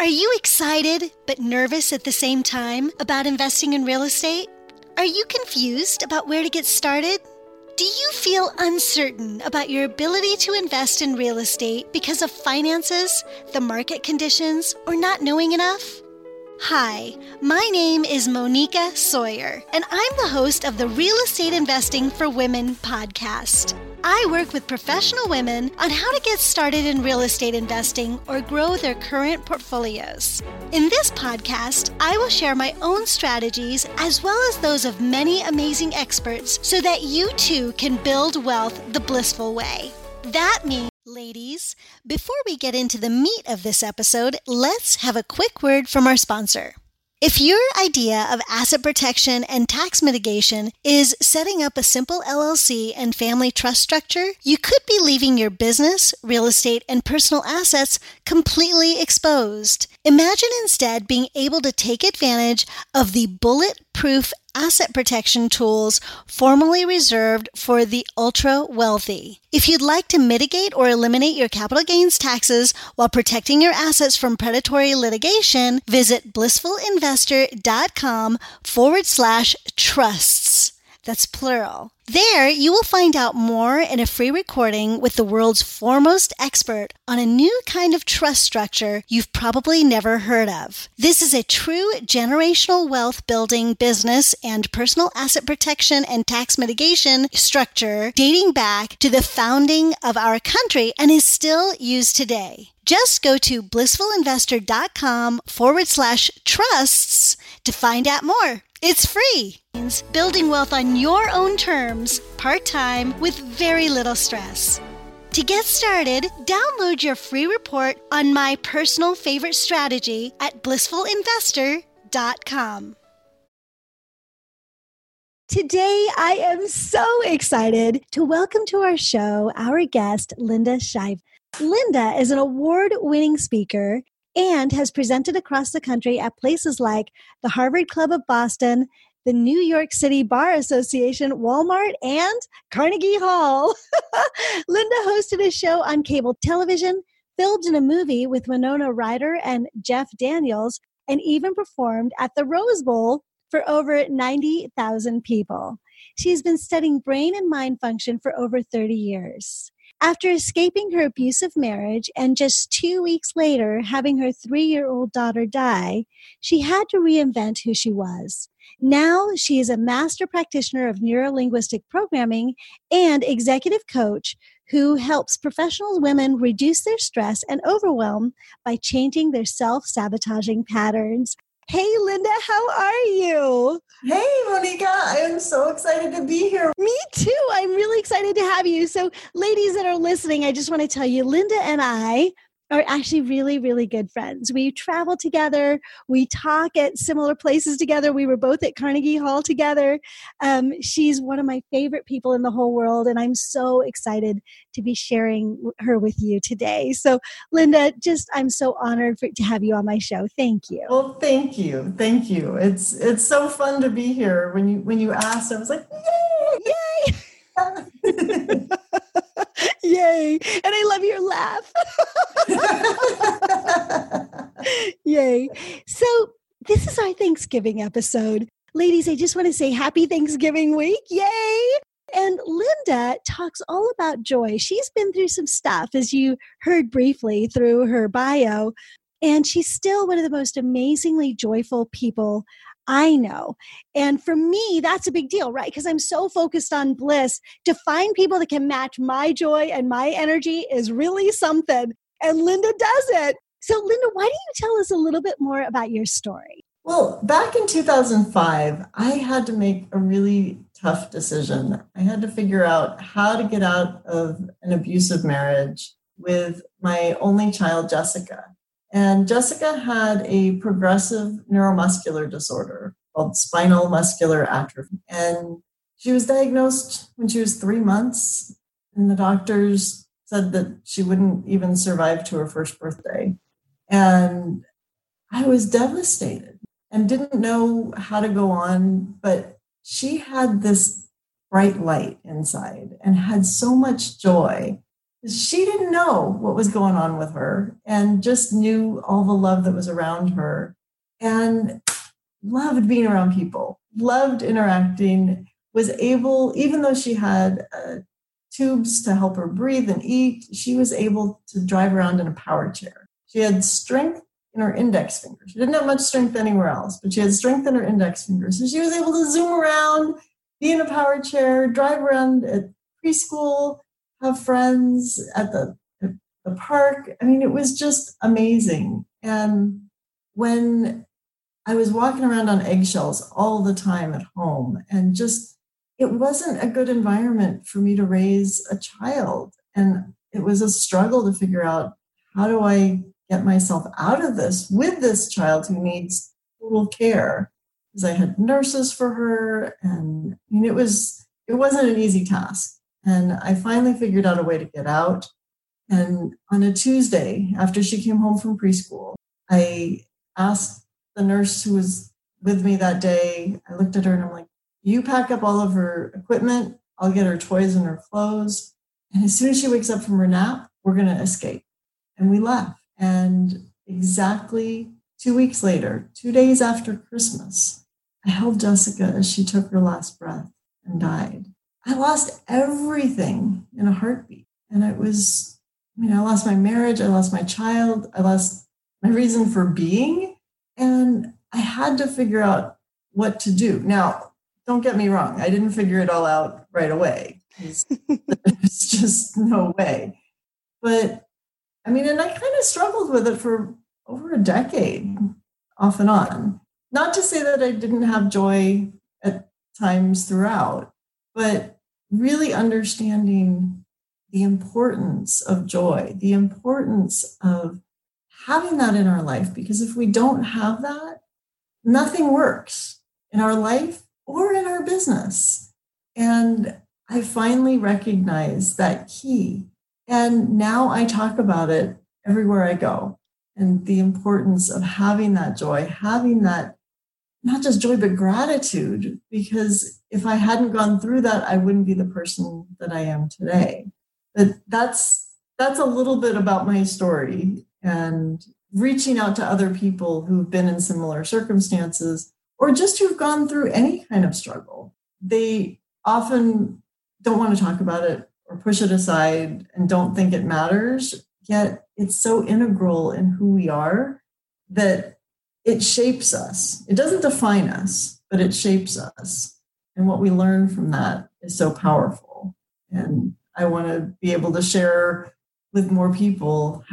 Are you excited but nervous at the same time about investing in real estate? Are you confused about where to get started? Do you feel uncertain about your ability to invest in real estate because of finances, the market conditions, or not knowing enough? Hi, my name is Monica Sawyer, and I'm the host of the Real Estate Investing for Women podcast. I work with professional women on how to get started in real estate investing or grow their current portfolios. In this podcast, I will share my own strategies as well as those of many amazing experts so that you too can build wealth the blissful way. That means, ladies, before we get into the meat of this episode, let's have a quick word from our sponsor. If your idea of asset protection and tax mitigation is setting up a simple LLC and family trust structure, you could be leaving your business, real estate, and personal assets completely exposed. Imagine instead being able to take advantage of the bulletproof asset protection tools formerly reserved for the ultra-wealthy. If you'd like to mitigate or eliminate your capital gains taxes while protecting your assets from predatory litigation, visit blissfulinvestor.com/trusts. That's plural. There, you will find out more in a free recording with the world's foremost expert on a new kind of trust structure you've probably never heard of. This is a true generational wealth building business and personal asset protection and tax mitigation structure dating back to the founding of our country and is still used today. Just go to blissfulinvestor.com/trusts to find out more. It's free. Building wealth on your own terms, part-time, with very little stress. To get started, download your free report on my personal favorite strategy at blissfulinvestor.com. Today, I am so excited to welcome to our show our guest, Linda Shive. Linda is an award-winning speaker and has presented across the country at places like the Harvard Club of Boston, the New York City Bar Association, Walmart, and Carnegie Hall. Linda hosted a show on cable television, filmed in a movie with Winona Ryder and Jeff Daniels, and even performed at the Rose Bowl for over 90,000 people. She's been studying brain and mind function for over 30 years. After escaping her abusive marriage and just 2 weeks later having her 3-year-old daughter die, she had to reinvent who she was. Now she is a master practitioner of neuro-linguistic programming and executive coach who helps professional women reduce their stress and overwhelm by changing their self-sabotaging patterns. Hey, Linda, how are you? Hey, Monica, I am so excited to be here. Me too. I'm really excited to have you. So, ladies that are listening, I just want to tell you, Linda and I are actually really, really good friends. We travel together. We talk at similar places together. We were both at Carnegie Hall together. She's one of my favorite people in the whole world, and I'm so excited to be sharing her with you today. So, Linda, I'm so honored to have you on my show. Thank you. Well, thank you. Thank you. It's so fun to be here. When you asked, I was like, yay! Yay! Yay. And I love your laugh. Yay. So this is our Thanksgiving episode. Ladies, I just want to say happy Thanksgiving week. Yay. And Linda talks all about joy. She's been through some stuff, as you heard briefly through her bio, and she's still one of the most amazingly joyful people I know. And for me, that's a big deal, right? Because I'm so focused on bliss. To find people that can match my joy and my energy is really something. And Linda does it. So Linda, why don't you tell us a little bit more about your story? Well, back in 2005, I had to make a really tough decision. I had to figure out how to get out of an abusive marriage with my only child, Jessica. And Jessica had a progressive neuromuscular disorder called spinal muscular atrophy. And she was diagnosed when she was 3 months. And the doctors said that she wouldn't even survive to her first birthday. And I was devastated and didn't know how to go on. But she had this bright light inside and had so much joy She didn't know what was going on with her and just knew all the love that was around her and loved being around people, loved interacting, was able, even though she had tubes to help her breathe and eat, she was able to drive around in a power chair. She had strength in her index finger. She didn't have much strength anywhere else, but she had strength in her index finger. So she was able to zoom around, be in a power chair, drive around at preschool, have friends at the park. I mean, it was just amazing. And when I was walking around on eggshells all the time at home, and just, it wasn't a good environment for me to raise a child. And it was a struggle to figure out, how do I get myself out of this with this child who needs total care? Because I had nurses for her, and I mean, it wasn't an easy task. And I finally figured out a way to get out. And on a Tuesday, after she came home from preschool, I asked the nurse who was with me that day, I looked at her and I'm like, you pack up all of her equipment, I'll get her toys and her clothes. And as soon as she wakes up from her nap, we're going to escape. And we left. And exactly 2 weeks later, 2 days after Christmas, I held Jessica as she took her last breath and died. I lost everything in a heartbeat. And I lost my marriage, I lost my child, I lost my reason for being. And I had to figure out what to do. Now, don't get me wrong, I didn't figure it all out right away. There's just no way. But I mean, and I kind of struggled with it for over a decade, off and on. Not to say that I didn't have joy at times throughout, but really understanding the importance of joy, the importance of having that in our life. Because if we don't have that, nothing works in our life or in our business. And I finally recognized that key. And now I talk about it everywhere I go, and the importance of having that joy, having that, not just joy, but gratitude, because if I hadn't gone through that, I wouldn't be the person that I am today. But that's a little bit about my story, and reaching out to other people who've been in similar circumstances, or just who've gone through any kind of struggle. They often don't want to talk about it or push it aside and don't think it matters, yet it's so integral in who we are that it shapes us. It doesn't define us, but it shapes us. And what we learn from that is so powerful. And I want to be able to share with more people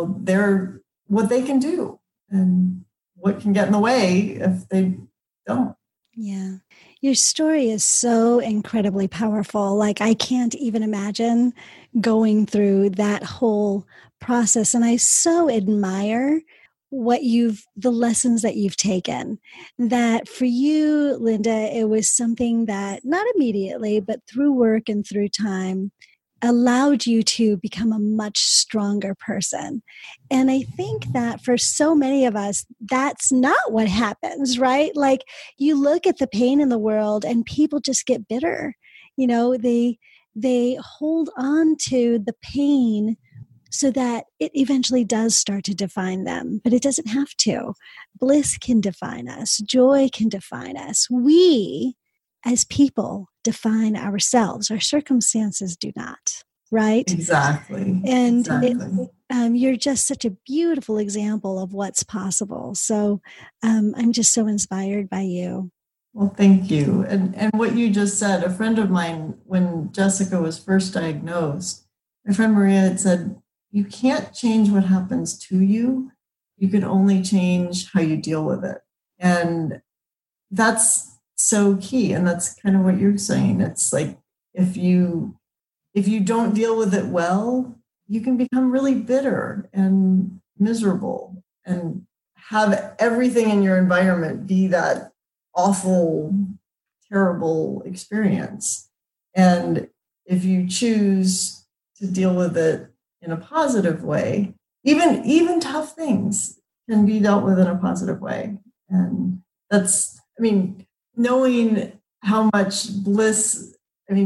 what they can do and what can get in the way if they don't. Yeah. Your story is so incredibly powerful. Like, I can't even imagine going through that whole process. And I so admire the lessons that you've taken. That for you, Linda, it was something that not immediately, but through work and through time, allowed you to become a much stronger person. And I think that for so many of us, that's not what happens, right? Like, you look at the pain in the world and people just get bitter. You know, they hold on to the pain so that it eventually does start to define them, but it doesn't have to. Bliss can define us. Joy can define us. We, as people, define ourselves. Our circumstances do not, right? Exactly. And exactly. You're just such a beautiful example of what's possible. So I'm just so inspired by you. Well, thank you. And what you just said, a friend of mine, when Jessica was first diagnosed, my friend Maria had said, you can't change what happens to you. You can only change how you deal with it. And that's so key. And that's kind of what you're saying. It's like, if you don't deal with it well, you can become really bitter and miserable and have everything in your environment be that awful, terrible experience. And if you choose to deal with it in a positive way, even tough things can be dealt with in a positive way. And that's, knowing how much bliss,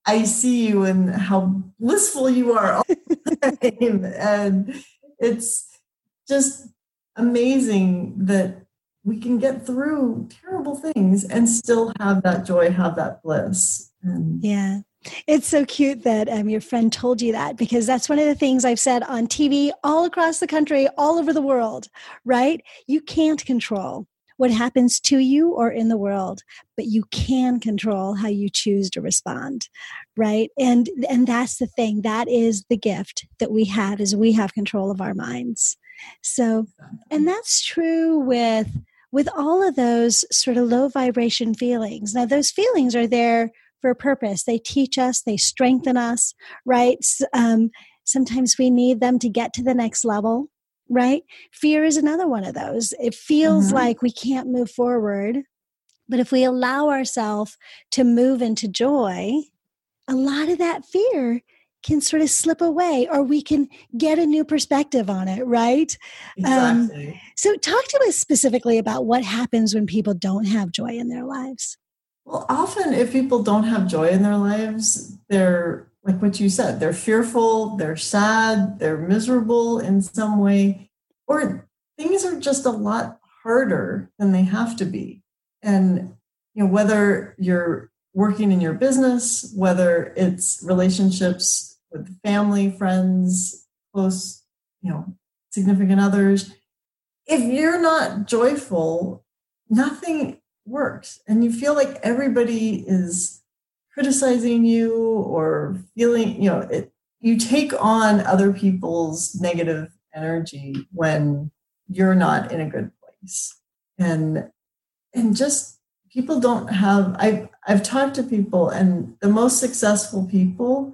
I see you and how blissful you are all the time. And it's just amazing that we can get through terrible things and still have that joy, have that bliss. And yeah. It's so cute that your friend told you that, because that's one of the things I've said on TV all across the country, all over the world, right? You can't control what happens to you or in the world, but you can control how you choose to respond, right? And that's the thing. That is the gift that we have, is we have control of our minds. So, and that's true with all of those sort of low vibration feelings. Now, those feelings are there for a purpose. They teach us, they strengthen us, right? Sometimes we need them to get to the next level, right? Fear is another one of those. It feels like we can't move forward, but if we allow ourselves to move into joy, a lot of that fear can sort of slip away, or we can get a new perspective on it, right? Exactly. So talk to us specifically about what happens when people don't have joy in their lives. Well, often if people don't have joy in their lives, they're like what you said, they're fearful, they're sad, they're miserable in some way, or things are just a lot harder than they have to be. And, whether you're working in your business, whether it's relationships with family, friends, close, significant others, if you're not joyful, nothing works, and you feel like everybody is criticizing you or feeling, you take on other people's negative energy when you're not in a good place. And just people don't have, I've talked to people, and the most successful people,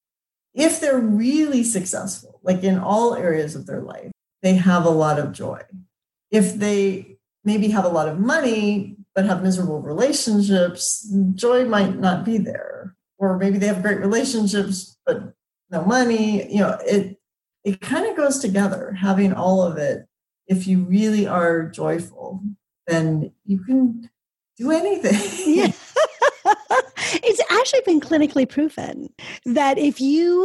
if they're really successful, like in all areas of their life, they have a lot of joy. If they maybe have a lot of money but have miserable relationships, joy might not be there. Or maybe they have great relationships but no money. It kind of goes together, having all of it. If you really are joyful, then you can do anything. Yeah. It's actually been clinically proven that if you,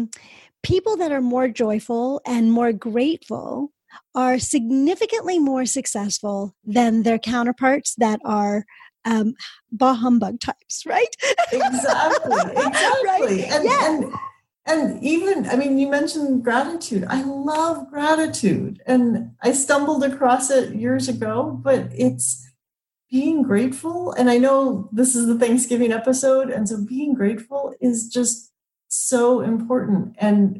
people that are more joyful and more grateful are significantly more successful than their counterparts that are bah humbug types, right? Exactly. Right? And even, you mentioned gratitude. I love gratitude. And I stumbled across it years ago, but it's being grateful. And I know this is the Thanksgiving episode. And so being grateful is just so important. And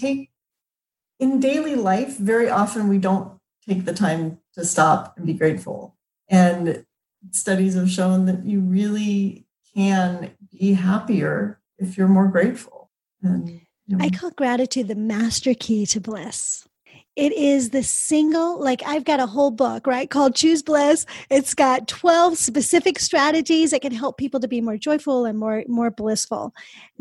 in daily life, very often we don't take the time to stop and be grateful. And studies have shown that you really can be happier if you're more grateful. And, I call gratitude the master key to bliss. It is the single, I've got a whole book, right, called Choose Bliss. It's got 12 specific strategies that can help people to be more joyful and more blissful.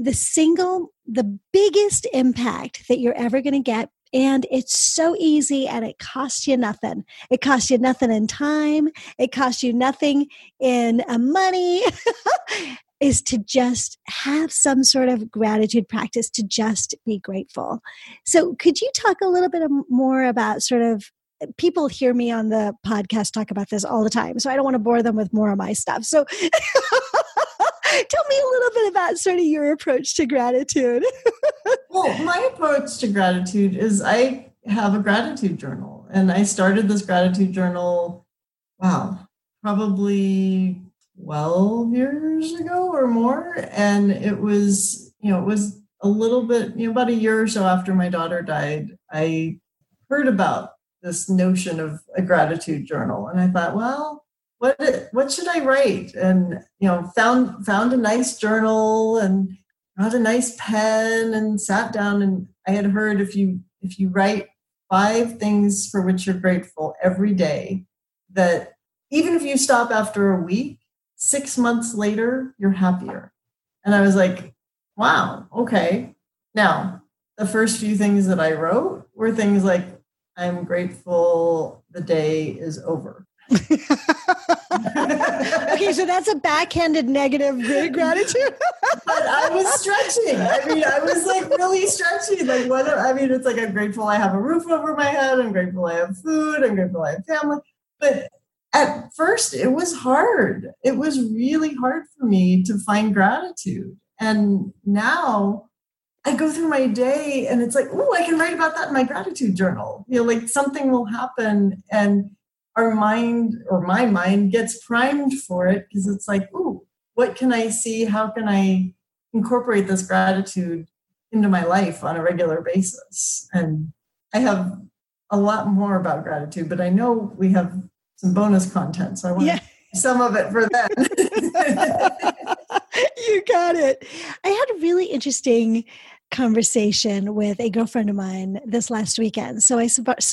The biggest impact that you're ever going to get, and it's so easy, and it costs you nothing. It costs you nothing in time. It costs you nothing in money. Is to just have some sort of gratitude practice, to just be grateful. So could you talk a little bit more about sort of, people hear me on the podcast talk about this all the time, so I don't want to bore them with more of my stuff. So tell me a little bit about sort of your approach to gratitude. Well, my approach to gratitude is I have a gratitude journal, and I started this gratitude journal, probably 12 years ago or more. And it was a little bit, about a year or so after my daughter died, I heard about this notion of a gratitude journal. And I thought, well, what should I write? And, found a nice journal and got a nice pen and sat down. And I had heard if you write 5 things for which you're grateful every day, that even if you stop after a week, 6 months later, you're happier. And I was like, wow, okay. Now, the first few things that I wrote were things like, I'm grateful the day is over. Okay, so that's a backhanded negative gratitude. But I was stretching. I mean, I was like really stretching. Like it's like I'm grateful I have a roof over my head. I'm grateful I have food. I'm grateful I have family. But at first it was hard. It was really hard for me to find gratitude. And now I go through my day and it's like, oh, I can write about that in my gratitude journal. Like something will happen and our mind or my mind gets primed for it because it's like, oh, what can I see? How can I incorporate this gratitude into my life on a regular basis? And I have a lot more about gratitude, but I know we have some bonus content. So I want some of it for that. You got it. I had a really interesting conversation with a girlfriend of mine this last weekend. So I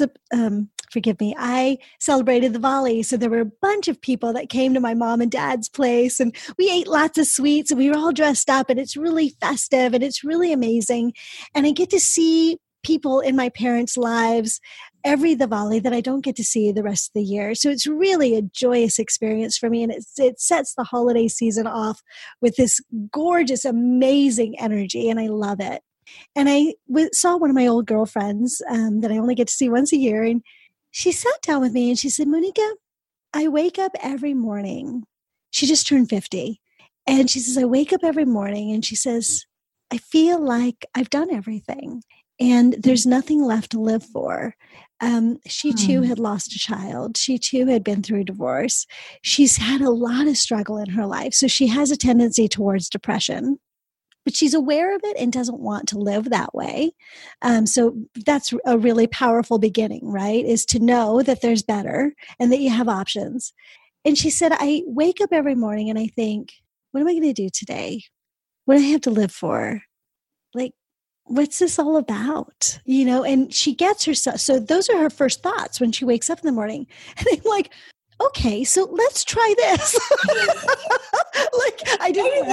celebrated the Diwali. So there were a bunch of people that came to my mom and dad's place and we ate lots of sweets and we were all dressed up and it's really festive and it's really amazing. And I get to see people in my parents' lives every Diwali that I don't get to see the rest of the year. So it's really a joyous experience for me. And it sets the holiday season off with this gorgeous, amazing energy. And I love it. And I saw one of my old girlfriends that I only get to see once a year. And she sat down with me and she said, Monica, I wake up every morning. She just turned 50. And she says, I wake up every morning and she says, I feel like I've done everything and there's nothing left to live for. She too had lost a child. She too had been through a divorce. She's had a lot of struggle in her life. So she has a tendency towards depression. But she's aware of it and doesn't want to live that way. So that's a really powerful beginning, right? Is to know that there's better and that you have options. And she said, I wake up every morning and I think, what am I going to do today? What do I have to live for? Like, what's this all about? And she gets herself. So those are her first thoughts when she wakes up in the morning. And I'm like, okay, so let's try this. Like I didn't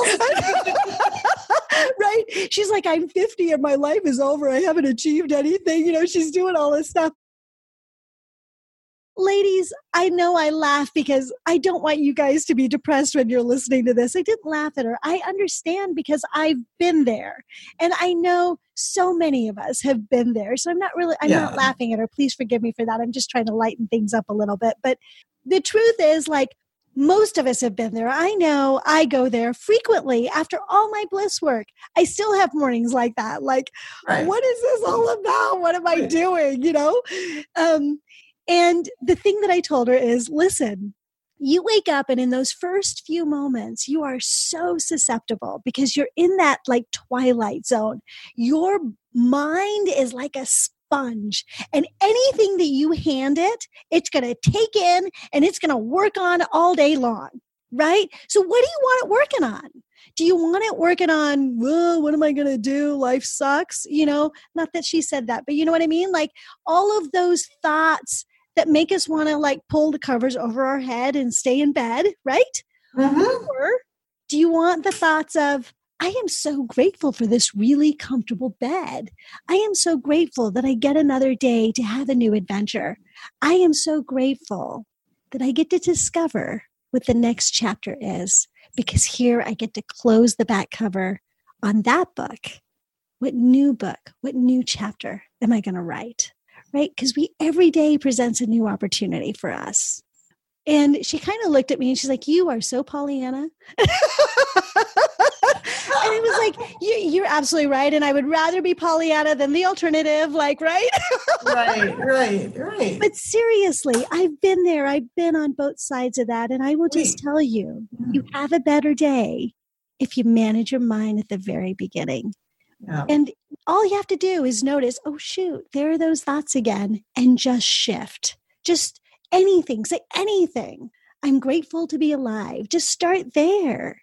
right? She's like, I'm 50 and my life is over. I haven't achieved anything. She's doing all this stuff. Ladies, I know I laugh because I don't want you guys to be depressed when you're listening to this. I didn't laugh at her. I understand because I've been there. And I know so many of us have been there. So I'm not laughing at her. Please forgive me for that. I'm just trying to lighten things up a little bit. But the truth is, like, most of us have been there. I know I go there frequently after all my bliss work. I still have mornings like that. Like, What is this all about? What am I doing? And the thing that I told her is, listen, you wake up and in those first few moments, you are so susceptible because you're in that like twilight zone. Your mind is like a sponge and anything that you hand it, it's going to take in and it's going to work on all day long, right? So what do you want it working on? Do you want it working on, what am I going to do? Life sucks. Not that she said that, but you know what I mean? Like all of those thoughts that make us want to like pull the covers over our head and stay in bed, right? Mm-hmm. Or do you want the thoughts of, I am so grateful for this really comfortable bed. I am so grateful that I get another day to have a new adventure. I am so grateful that I get to discover what the next chapter is, because here I get to close the back cover on that book. What new chapter am I going to write? Right? Because every day presents a new opportunity for us. And she kind of looked at me and she's like, you are so Pollyanna. And it was like, you're absolutely right. And I would rather be Pollyanna than the alternative, like, right? Right. But seriously, I've been there. I've been on both sides of that. And I will just tell you, you have a better day if you manage your mind at the very beginning. Yeah. And all you have to do is notice, oh, shoot, there are those thoughts again, and just shift. Just anything, say anything. I'm grateful to be alive. Just start there,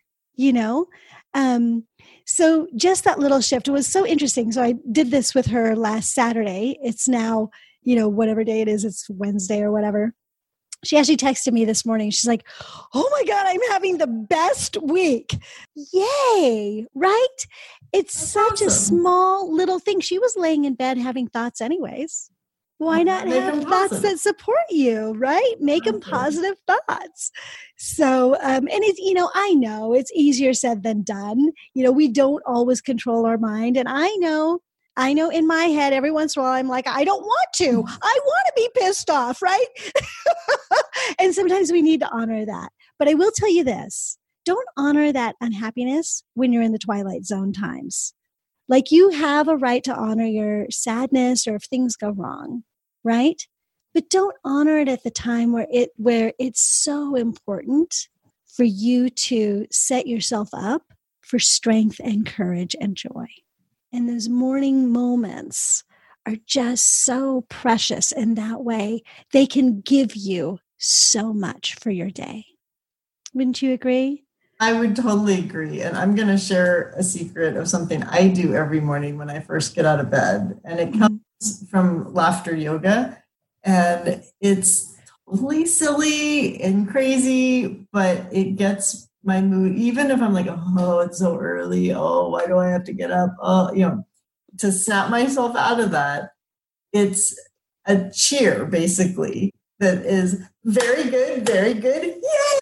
So just that little shift was so interesting. So I did this with her last Saturday. It's now, whatever day it is, it's Wednesday or whatever. She actually texted me this morning. She's like, oh my God, I'm having the best week. Yay, right? It's That's such awesome. A small little thing. She was laying in bed having thoughts anyways. Why not Make have them thoughts positive. that support you, right? Make them positive thoughts. So, and it's, I know it's easier said than done. We don't always control our mind. And I know in my head, every once in a while, I'm like, I don't want to. I want to be pissed off, right? And sometimes we need to honor that. But I will tell you this, don't honor that unhappiness when you're in the twilight zone times. Like, you have a right to honor your sadness or if things go wrong, right? But don't honor it at the time where it's so important for you to set yourself up for strength and courage and joy. And those morning moments are just so precious in that way. They can give you so much for your day. Wouldn't you agree? I would totally agree. And I'm going to share a secret of something I do every morning when I first get out of bed. And it comes from laughter yoga. And it's totally silly and crazy, but it gets my mood, even if I'm like, oh, it's so early. Oh, why do I have to get up? Oh, to snap myself out of that. It's a cheer, basically, that is very good, very good. Yay!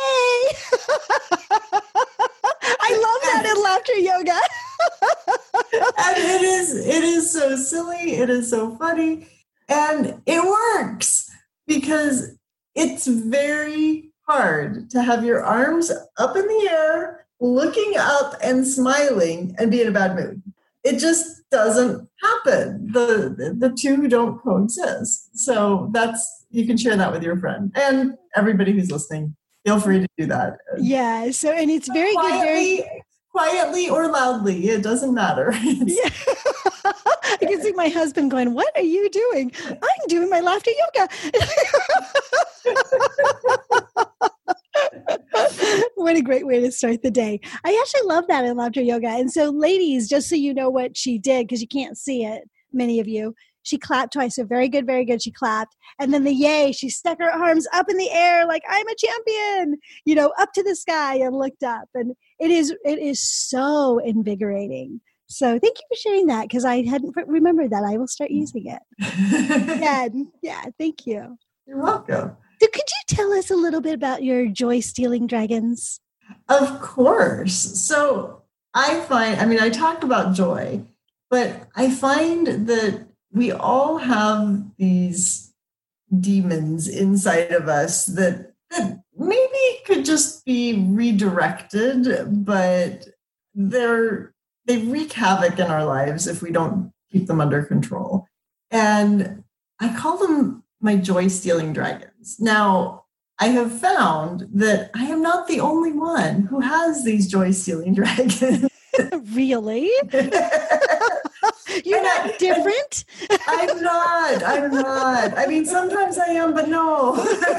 I love that in laughter yoga. And it is so silly. It is so funny. And it works because it's very hard to have your arms up in the air, looking up and smiling and be in a bad mood. It just doesn't happen. The two don't coexist. So you can share that with your friend and everybody who's listening. Feel free to do that. Yeah. So, and it's very good. Quietly or loudly. It doesn't matter. Yeah. I can see my husband going, "What are you doing?" I'm doing my laughter yoga. What a great way to start the day. I actually love that in laughter yoga. And so, ladies, just so you know what she did, because you can't see it, many of you, she clapped twice. So very good, very good. She clapped. And then the yay, she stuck her arms up in the air like, I'm a champion, up to the sky and looked up. And it is so invigorating. So thank you for sharing that, because I hadn't remembered that. I will start using it. Yeah, thank you. You're welcome. So could you tell us a little bit about your joy-stealing dragons? Of course. So I talked about joy, but I find that we all have these demons inside of us that maybe could just be redirected, but they wreak havoc in our lives if we don't keep them under control. And I call them my joy-stealing dragons. Now, I have found that I am not the only one who has these joy-stealing dragons. Really? You're not different? I'm not. I mean, sometimes I am, but no.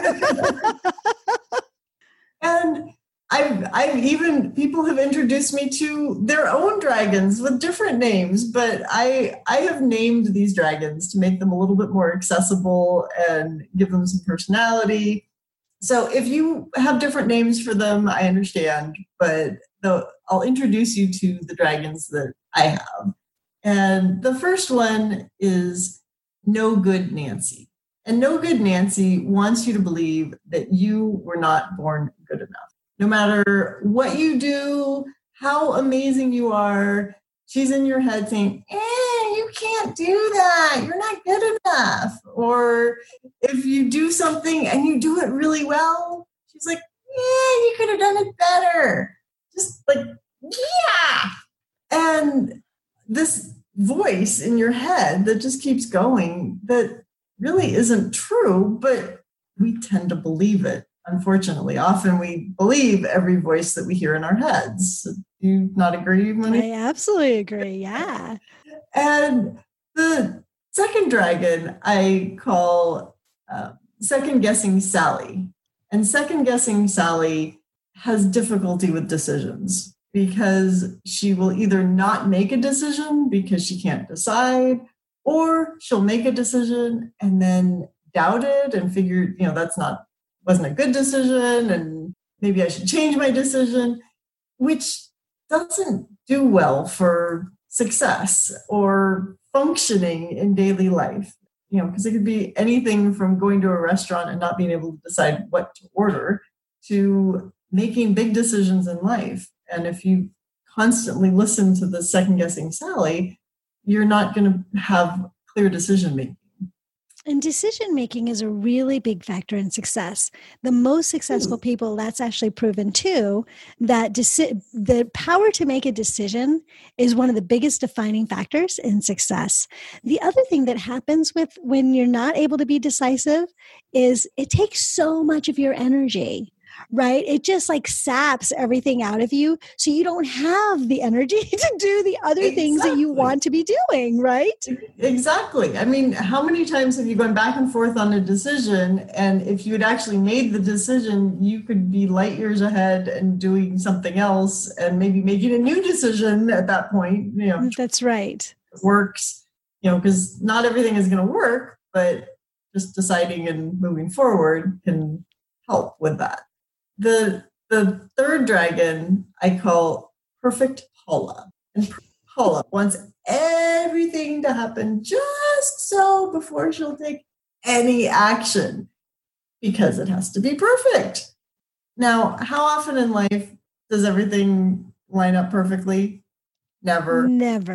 And I've even, people have introduced me to their own dragons with different names, but I have named these dragons to make them a little bit more accessible and give them some personality. So if you have different names for them, I understand, but I'll introduce you to the dragons that I have. And the first one is No Good Nancy. And No Good Nancy wants you to believe that you were not born good enough. No matter what you do, how amazing you are, she's in your head saying, you can't do that. You're not good enough. Or if you do something and you do it really well, she's like, you could have done it better. Just like, yeah. And this voice in your head that just keeps going that really isn't true, but we tend to believe it. Unfortunately, often we believe every voice that we hear in our heads. Do you not agree, Monique? I absolutely agree. Yeah. And the second dragon I call Second Guessing Sally. And Second Guessing Sally has difficulty with decisions because she will either not make a decision because she can't decide, or she'll make a decision and then doubt it and figure, wasn't a good decision and maybe I should change my decision, which doesn't do well for success or functioning in daily life. because it could be anything from going to a restaurant and not being able to decide what to order to making big decisions in life. And if you constantly listen to the second guessing Sally, you're not going to have clear decision making. And decision making is a really big factor in success. The most successful people, that's actually proven too, that the power to make a decision is one of the biggest defining factors in success. The other thing that happens with when you're not able to be decisive is it takes so much of your energy. Right? It just like saps everything out of you. So you don't have the energy to do the other things that you want to be doing, right? Exactly. I mean, how many times have you gone back and forth on a decision? And if you had actually made the decision, you could be light years ahead and doing something else and maybe making a new decision at that point. That's right. Works, because not everything is going to work, but just deciding and moving forward can help with that. The third dragon I call Perfect Paula. And Paula wants everything to happen just so before she'll take any action because it has to be perfect. Now, how often in life does everything line up perfectly? Never.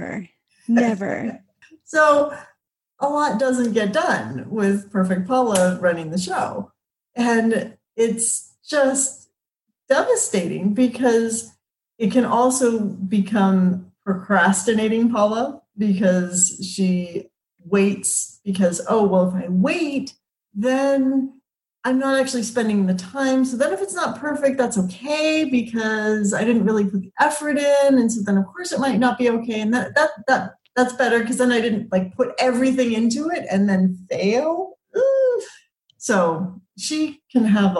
So a lot doesn't get done with Perfect Paula running the show. And it's just devastating because it can also become procrastinating Paula because she waits because, if I wait, then I'm not actually spending the time. So then if it's not perfect, that's okay because I didn't really put the effort in. And so then of course it might not be okay. And that's better because then I didn't put everything into it and then fail. Ooh. So she can have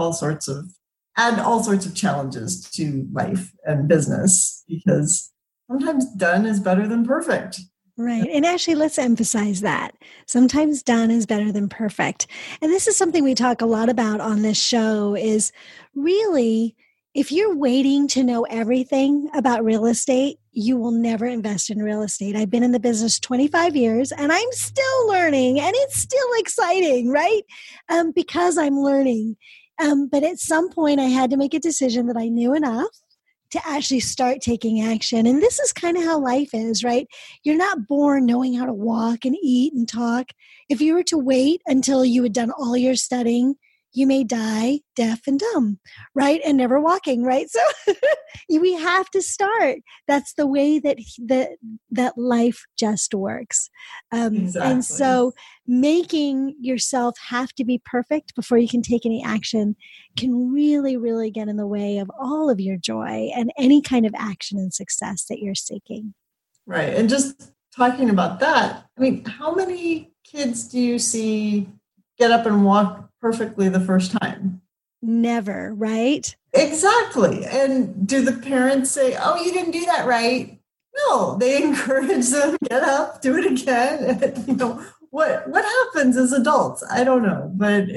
add all sorts of challenges to life and business because sometimes done is better than perfect. Right. And actually, let's emphasize that. Sometimes done is better than perfect. And this is something we talk a lot about on this show is really, if you're waiting to know everything about real estate, you will never invest in real estate. I've been in the business 25 years and I'm still learning and it's still exciting, right? Because I'm learning. But at some point I had to make a decision that I knew enough to actually start taking action. And this is kind of how life is, right? You're not born knowing how to walk and eat and talk. If you were to wait until you had done all your studying, you may die deaf and dumb, right? And never walking, right? So we have to start. That's the way that life just works. Exactly. And so making yourself have to be perfect before you can take any action can really, really get in the way of all of your joy and any kind of action and success that you're seeking. Right. And just talking about that, I mean, how many kids do you see get up and walk perfectly the first time? Never, right? Exactly. And do the parents say, you didn't do that right? No, they encourage them, get up, do it again. What happens as adults? I don't know, but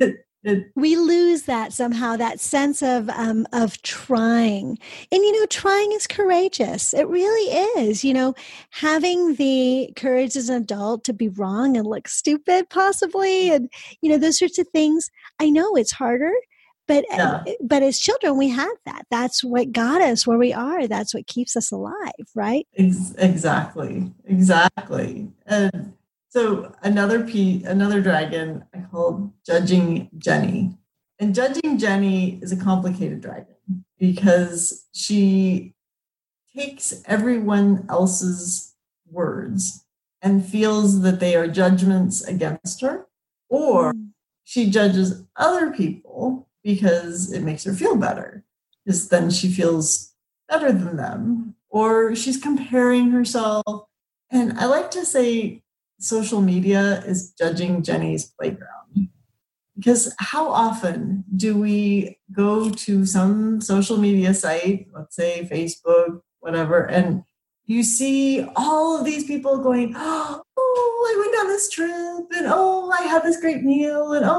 we lose that somehow, that sense of trying. And, trying is courageous. It really is, having the courage as an adult to be wrong and look stupid possibly. And, those sorts of things. I know it's harder, but as children, we have that. That's what got us where we are. That's what keeps us alive, right? Exactly. And so another dragon I called Judging Jenny. And Judging Jenny is a complicated dragon because she takes everyone else's words and feels that they are judgments against her, or she judges other people because it makes her feel better, because then she feels better than them, or she's comparing herself. And I like to say social media is Judging Jenny's playground. Because how often do we go to some social media site, let's say Facebook, whatever, and you see all of these people going, I went on this trip, and I had this great meal, and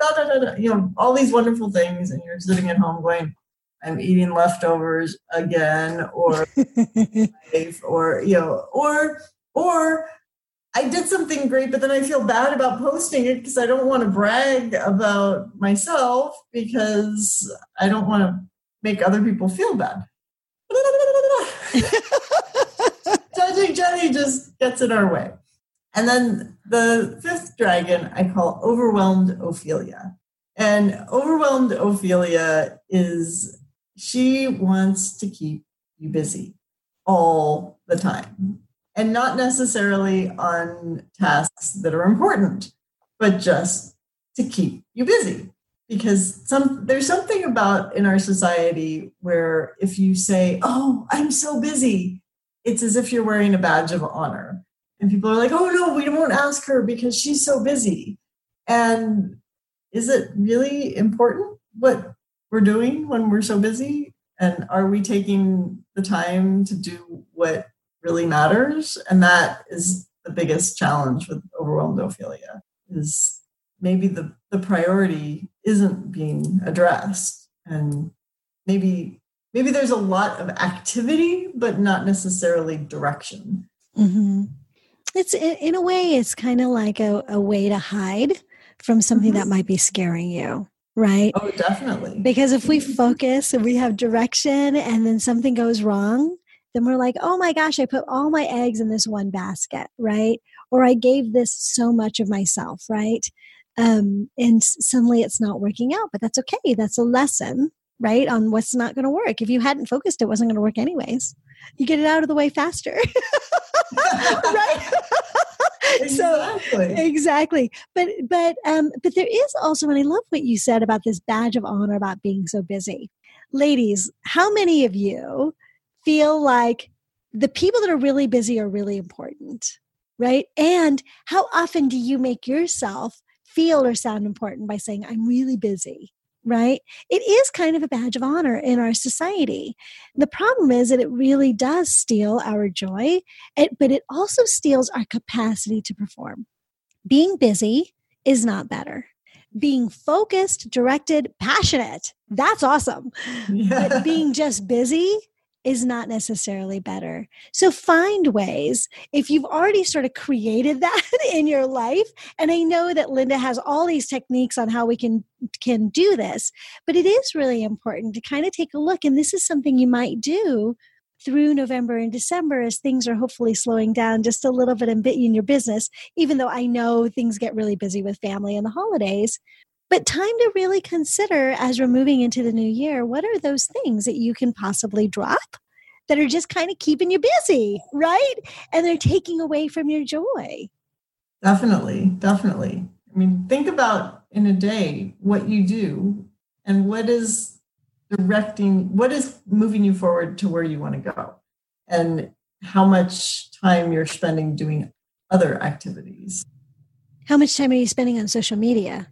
all these wonderful things, and you're sitting at home going, I'm eating leftovers again, or or I did something great, but then I feel bad about posting it because I don't want to brag about myself because I don't want to make other people feel bad. Judging Jenny just gets in our way. And then the fifth dragon I call overwhelmed Ophelia. And overwhelmed Ophelia she wants to keep you busy all the time. And not necessarily on tasks that are important, but just to keep you busy. Because there's something about in our society where if you say, oh, I'm so busy, it's as if you're wearing a badge of honor. And people are like, oh, no, we won't ask her because she's so busy. And is it really important what we're doing when we're so busy? And are we taking the time to do what really matters? And that is the biggest challenge with overwhelmed Ophelia, is maybe the priority isn't being addressed. And maybe there's a lot of activity, but not necessarily direction. Mm-hmm. It's in a way, it's kind of like a way to hide from something that might be scaring you, right? Oh, definitely. Because if we focus and we have direction and then something goes wrong, then we're like, oh my gosh, I put all my eggs in this one basket, right? Or I gave this so much of myself, right? And suddenly it's not working out, but that's okay. That's a lesson, right? On what's not going to work. If you hadn't focused, it wasn't going to work anyways. You get it out of the way faster. Right? Exactly. But there is also, and I love what you said about this badge of honor about being so busy. Ladies, how many of you feel like the people that are really busy are really important, right? And how often do you make yourself feel or sound important by saying, I'm really busy, right? It is kind of a badge of honor in our society. The problem is that it really does steal our joy, but it also steals our capacity to perform. Being busy is not better. Being focused, directed, passionate, that's awesome. Yeah. But being just busy is not necessarily better. So find ways, if you've already sort of created that in your life, and I know that Linda has all these techniques on how we can do this, but it is really important to kind of take a look, and this is something you might do through November and December as things are hopefully slowing down just a little bit in your business, even though I know things get really busy with family and the holidays. But time to really consider as we're moving into the new year, what are those things that you can possibly drop that are just kind of keeping you busy, right? And they're taking away from your joy. Definitely. I mean, think about in a day what you do and what is moving you forward to where you want to go, and how much time you're spending doing other activities. How much time are you spending on social media?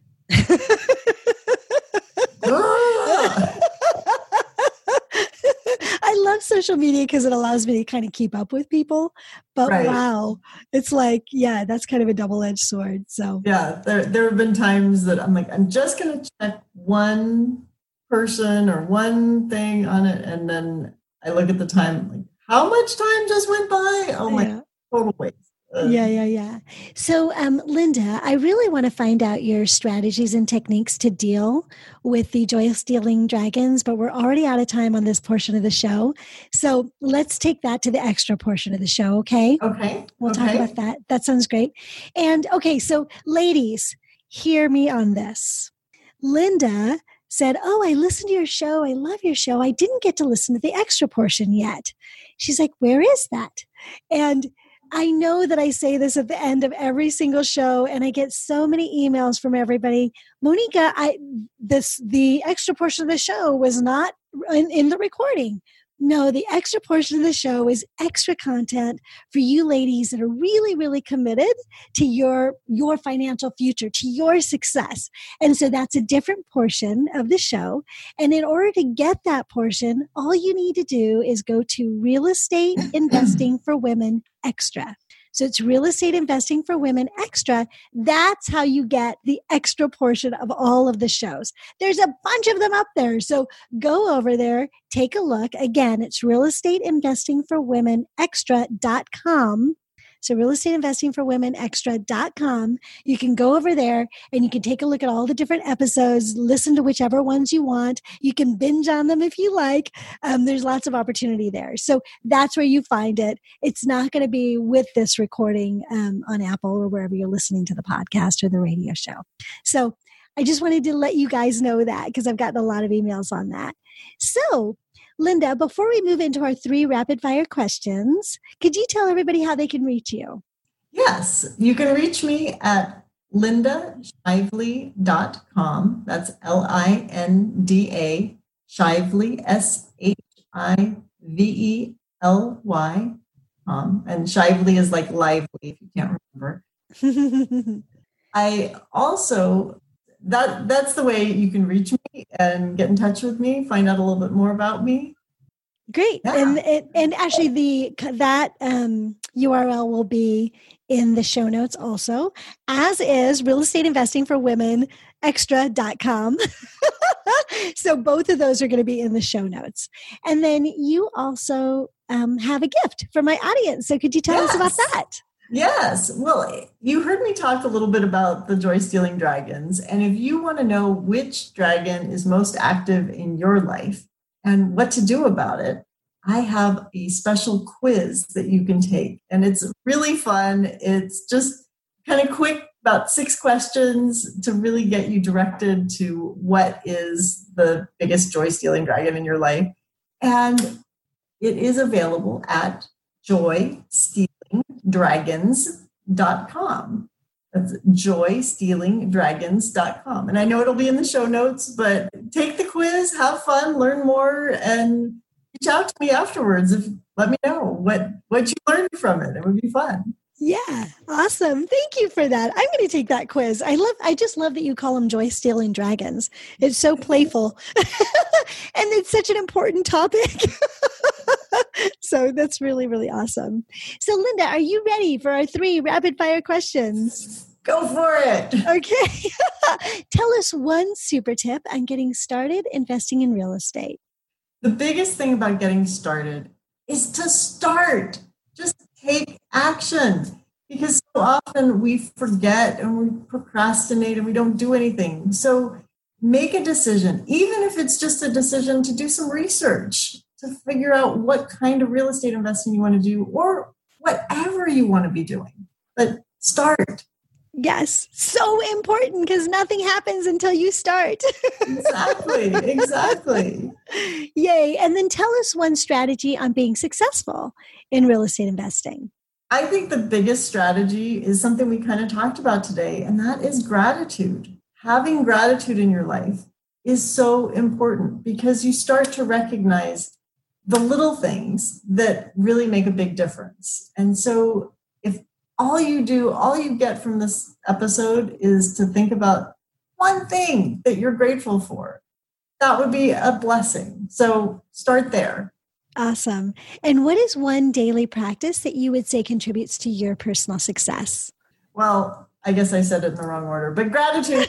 I love social media because it allows me to kind of keep up with people. But right. Wow, it's like, yeah, that's kind of a double-edged sword. So yeah, there have been times that I'm like, I'm just going to check one person or one thing on it, and then I look at the time, like, how much time just went by? Oh my, total waste. Yeah. So, Linda, I really want to find out your strategies and techniques to deal with the joy-stealing dragons, but we're already out of time on this portion of the show. So let's take that to the extra portion of the show, okay? Okay. We'll talk about that. That sounds great. And okay, so ladies, hear me on this. Linda said, oh, I listened to your show. I love your show. I didn't get to listen to the extra portion yet. She's like, where is that? And I know that I say this at the end of every single show, and I get so many emails from everybody. Monica, the extra portion of the show was not in the recording. No, the extra portion of the show is extra content for you ladies that are really, really committed to your financial future, to your success. And so that's a different portion of the show. And in order to get that portion, all you need to do is go to Real Estate Investing for Women Extra. So it's Real Estate Investing for Women Extra. That's how you get the extra portion of all of the shows. There's a bunch of them up there. So go over there, take a look. Again, it's Real Estate Investing for Women Extra.com. So realestateinvestingforwomenextra.com. You can go over there and you can take a look at all the different episodes, listen to whichever ones you want. You can binge on them if you like. There's lots of opportunity there. So that's where you find it. It's not going to be with this recording on Apple or wherever you're listening to the podcast or the radio show. So I just wanted to let you guys know that because I've gotten a lot of emails on that. So, Linda, before we move into our 3 rapid fire questions, could you tell everybody how they can reach you? Yes, you can reach me at lindashively.com. That's LINDA Shively, SHIVELY. And Shively is like lively, if you can't remember. I also, that's the way you can reach me and get in touch with me, find out a little bit more about me. Great. Yeah. And actually that URL will be in the show notes also, as is realestateinvestingforwomenextra.com. So both of those are going to be in the show notes. And then you also have a gift for my audience. So could you tell us about that? Yes. Well, you heard me talk a little bit about the joy-stealing dragons. And if you want to know which dragon is most active in your life and what to do about it, I have a special quiz that you can take. And it's really fun. It's just kind of quick, about 6 questions to really get you directed to what is the biggest joy-stealing dragon in your life. And it is available at joystealingdragons.com. That's joystealingdragons.com. And I know it'll be in the show notes, but take the quiz, have fun, learn more, and reach out to me afterwards. Let me know what you learned from it. It would be fun. Yeah. Awesome. Thank you for that. I'm going to take that quiz. I just love that you call them joy stealing dragons. It's so playful and it's such an important topic. So that's really, really awesome. So Linda, are you ready for our 3 rapid fire questions? Go for it. Okay. Tell us one super tip on getting started investing in real estate. The biggest thing about getting started is to start. Just take action, because so often we forget and we procrastinate and we don't do anything. So make a decision, even if it's just a decision to do some research, to figure out what kind of real estate investing you want to do or whatever you want to be doing. But start. Yes, so important because nothing happens until you start. Exactly. Yay. And then tell us one strategy on being successful in real estate investing. I think the biggest strategy is something we kind of talked about today, and that is gratitude. Having gratitude in your life is so important because you start to recognize the little things that really make a big difference. And so if all you get from this episode is to think about one thing that you're grateful for, that would be a blessing. So start there. Awesome. And what is one daily practice that you would say contributes to your personal success? Well, I guess I said it in the wrong order, but gratitude.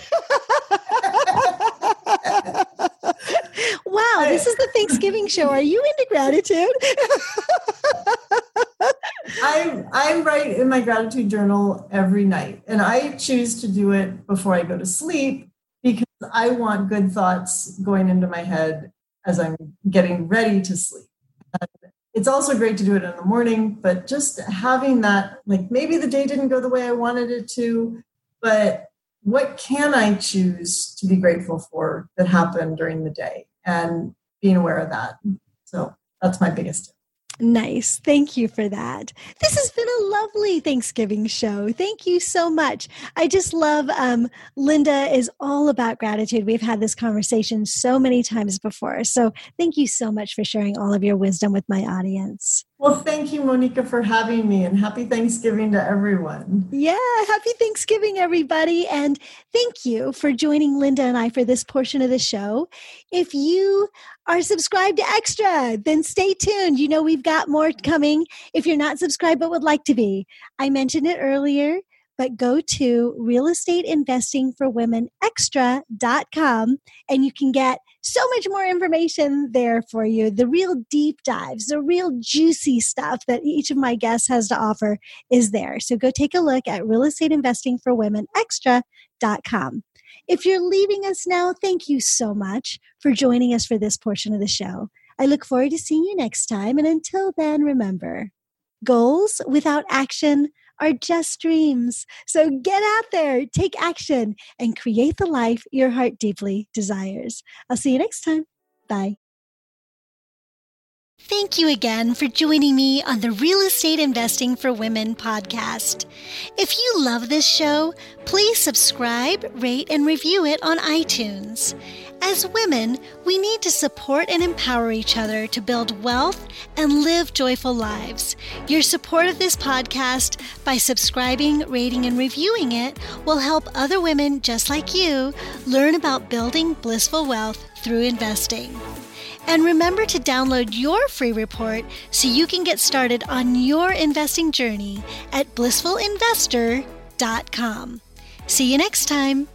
Wow, this is the Thanksgiving show. Are you into gratitude? I write in my gratitude journal every night, and I choose to do it before I go to sleep because I want good thoughts going into my head as I'm getting ready to sleep. It's also great to do it in the morning, but just having that, like maybe the day didn't go the way I wanted it to, but what can I choose to be grateful for that happened during the day and being aware of that. So that's my biggest tip. Nice. Thank you for that. This has been a lovely Thanksgiving show. Thank you so much. I just love, Linda is all about gratitude. We've had this conversation so many times before. So thank you so much for sharing all of your wisdom with my audience. Well, thank you, Monica, for having me, and happy Thanksgiving to everyone. Yeah, happy Thanksgiving, everybody. And thank you for joining Linda and I for this portion of the show. If you are subscribed to Extra, then stay tuned. You know, we've got more coming if you're not subscribed but would like to be. I mentioned it earlier. but go to realestateinvestingforwomenextra.com and you can get so much more information there for you. The real deep dives, the real juicy stuff that each of my guests has to offer is there. So go take a look at realestateinvestingforwomenextra.com. If you're leaving us now, thank you so much for joining us for this portion of the show. I look forward to seeing you next time. And until then, remember, goals without action are just dreams. So get out there, take action, and create the life your heart deeply desires. I'll see you next time. Bye. Thank you again for joining me on the Real Estate Investing for Women podcast. If you love this show, please subscribe, rate, and review it on iTunes. As women, we need to support and empower each other to build wealth and live joyful lives. Your support of this podcast by subscribing, rating, and reviewing it will help other women just like you learn about building blissful wealth through investing. And remember to download your free report so you can get started on your investing journey at blissfulinvestor.com. See you next time.